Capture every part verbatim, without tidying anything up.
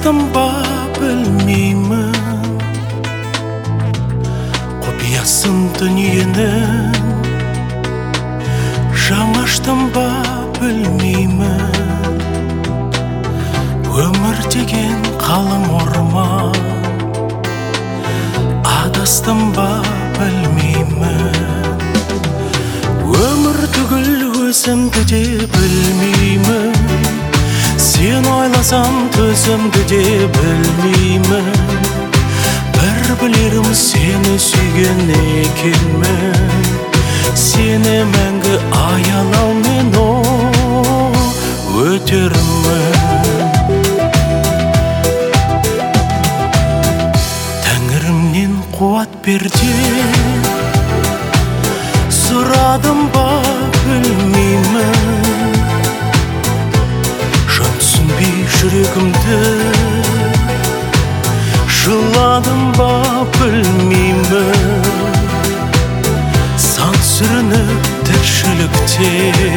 адастым ба білмеймін, құпиясын дүниенің жаңаштым ба білмеймін. Өмір деген қалың орман, адастым ба білмеймін. Өмір түгіл өзімді де білмеймін, сен ойласам төзімді де білмеймін. Бір білерім сені сүйген екенмін, сені мәңгі аялаумен о өтермін. Тәңірімнен қуат бер деп сұрадым ба білмеймін, жан түсінбей жүрегімді жыладым ба білмеймін. Сан сүрініп тіршілікте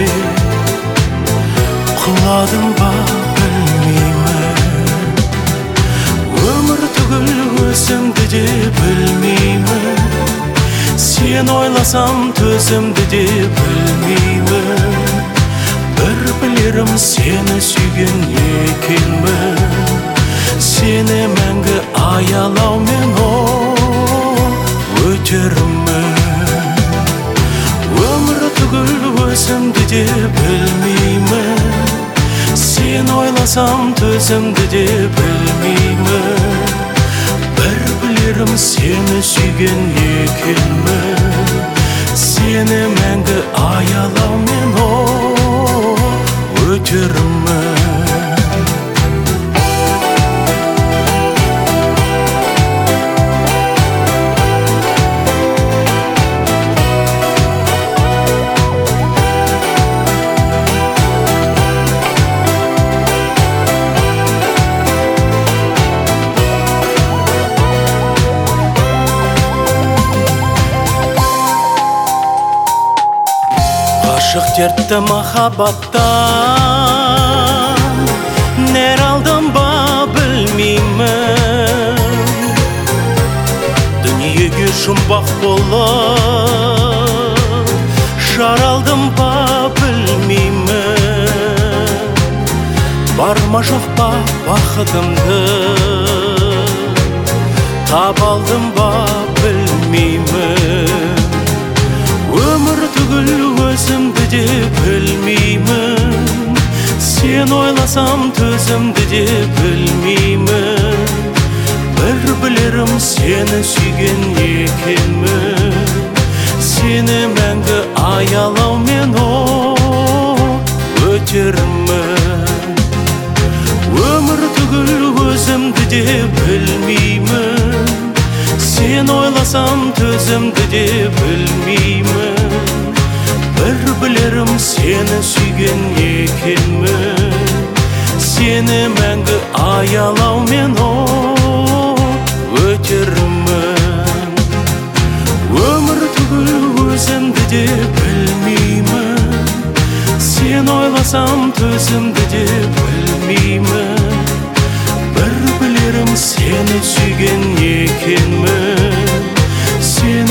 құладым ба білмеймін. Өмір түгіл өзімді де білмеймін, сен ойласам төзімді де білмеймін. Бір білерім сені сүйген екенмін, сені мәңгі аялаумен о өтермін. Өмір түгіл өзімді де білмеймін, сен ойласам төзімді де білмеймін. Бір білерім сені сүйген екенмін, сені мәңгі аялаумен о өтермін. Ғашық дертті махаббаттан нәр алдым ба білмеймін. Дүниеге жұмбақ болып жаралдым ба білмеймін. Бар ма жоқ па бақытымды таба алдым ба білмеймін. Өмір түгіл өзімді де білмеймін, сен ойласам төзімді де білмеймін. Бір білерім сені сүйген екенмін, сені мәңгі аялаумен о өтермін. Өмір түгіл өзімді де білмеймін, сен ойласам төзімді де білмеймін. Бір білерім сені сүйген екенмін, сені мәңгі аялаумен о өтермін. Өмір түгіл өзімді де білмеймін, сен ойласам төзімді де білмеймін. Бір білерім сені сүйген екенмін, сені